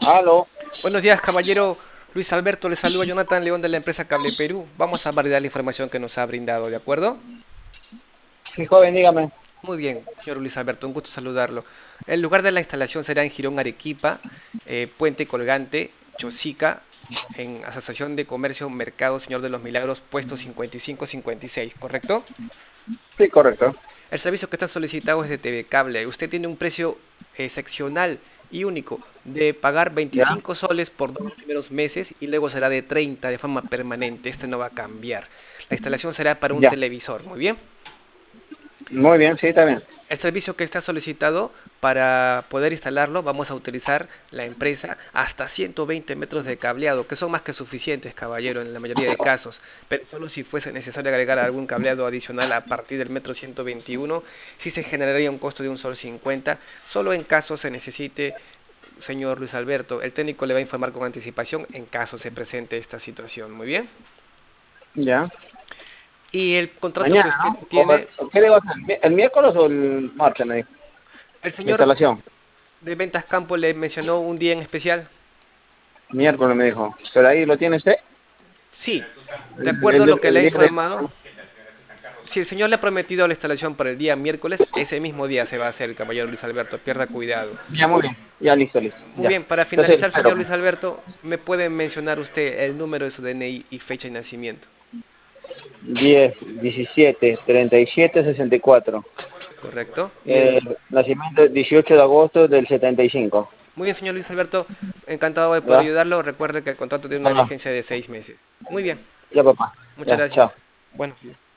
Aló. Buenos días, caballero Luis Alberto. Le saluda Jonathan León de la empresa Cable Perú. Vamos a validar la información que nos ha brindado, ¿de acuerdo? Sí, joven, dígame. Muy bien, señor Luis Alberto, un gusto saludarlo. El lugar de la instalación será en Girón, Arequipa, Puente Colgante, Chosica, en Asociación de Comercio Mercado Señor de los Milagros, puesto 5556, ¿correcto? Sí, correcto. El servicio que está solicitado es de TV Cable. Usted tiene un precio excepcional y único de pagar ¿Ya? 25 soles por 2 primeros meses y luego será de 30 de forma permanente. Este no va a cambiar. La instalación será para un Ya. televisor. Muy bien. Muy bien, sí, está bien. El servicio que está solicitado para poder instalarlo, vamos a utilizar la empresa hasta 120 metros de cableado, que son más que suficientes, caballero, en la mayoría de casos. Pero solo si fuese necesario agregar algún cableado adicional a partir del metro 121, sí se generaría un costo de un sol 50. Solo en caso se necesite, señor Luis Alberto, el técnico le va a informar con anticipación en caso se presente esta situación. Muy bien. Ya. Y el contrato que Mañana, usted ¿no? tiene, ¿O qué debo hacer? ¿El miércoles o el martes, me dijo? el La señor instalación. de Ventas Campo le mencionó un día en especial. Miércoles me dijo. ¿Pero ahí lo tiene usted? Sí, de acuerdo a lo que le El he día de... informado, si el señor le ha prometido la instalación para el día miércoles, ese mismo día se va a hacer, caballero Luis Alberto, pierda cuidado. Ya, muy bien. Ya, listo, listo. Muy Ya. bien, para Entonces, finalizar, espero, señor pues. Luis Alberto, ¿me puede mencionar usted el número de su DNI y fecha de nacimiento? 10, 17, 37, 64. ¿Correcto? Y el... Nacimiento 18 de agosto del 75. Muy bien, señor Luis Alberto, encantado de poder ¿Ya? ayudarlo. Recuerde que el contrato tiene una Ah, vigencia de 6 meses. Muy bien, ya, papá. muchas Ya, chao. gracias. Buenos días.